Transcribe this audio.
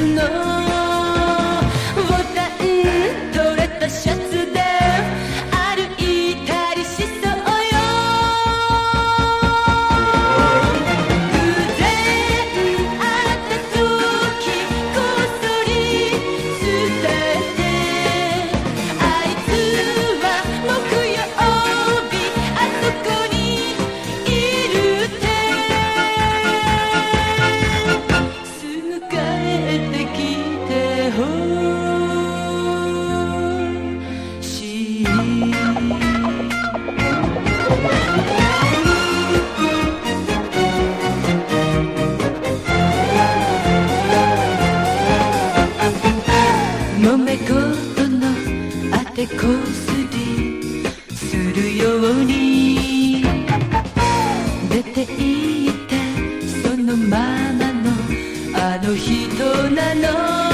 のボタン取れたシャツで歩いたりしそうよ。偶然会った時こっそり伝えて、あいつは木曜日あそこにいるってすぐ帰ってきてほしい。揉め事のあてこすりするように出て行ったそのままのあの人なの。